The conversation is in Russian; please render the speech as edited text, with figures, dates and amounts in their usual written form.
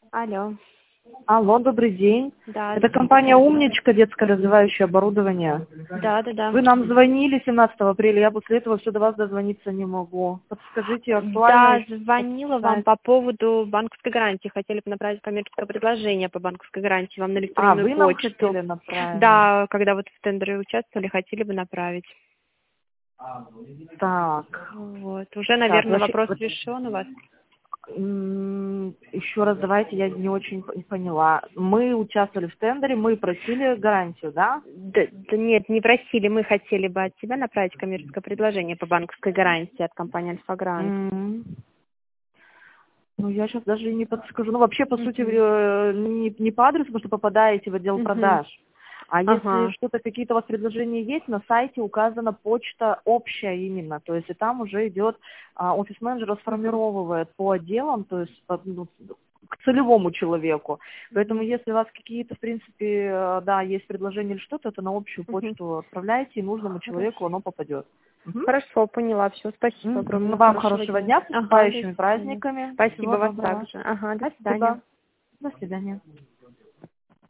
Алло. Алло, добрый день. Да, Это компания «Умничка», детское развивающее оборудование. да. Вы нам звонили 17 апреля, я после этого все до вас дозвониться не могу. Подскажите, Да, актуально? звонила вам по поводу банковской гарантии. Хотели бы направить коммерческое предложение по банковской гарантии вам на электронную Вы нам почту. хотели направить? Да, когда вот в тендере участвовали, хотели бы направить. Так. Вот. Уже, Так, наверное, вопрос решен у вас. Еще раз давайте, я не очень поняла. Мы участвовали в тендере, мы просили гарантию, да? Да нет, не просили. Мы хотели бы от тебя направить коммерческое предложение по банковской гарантии от компании Альфа-Грант. Ну, я сейчас даже и не подскажу. Ну, вообще, по сути, не по адресу, потому что попадаете в отдел продаж. А если что-то, какие-то у вас предложения есть, на сайте указана почта общая именно. То есть и там уже идет, офис-менеджер расформировывает по отделам, то есть к целевому человеку. Поэтому если у вас какие-то, в принципе, да, есть предложения или что-то, то на общую почту отправляйте, и нужному человеку оно попадет. Хорошо, поняла. Все, спасибо огромное. Вам хорошего дня, с наступающими До праздниками. спасибо Всего вас доброго. также. До свидания. Спасибо. До свидания.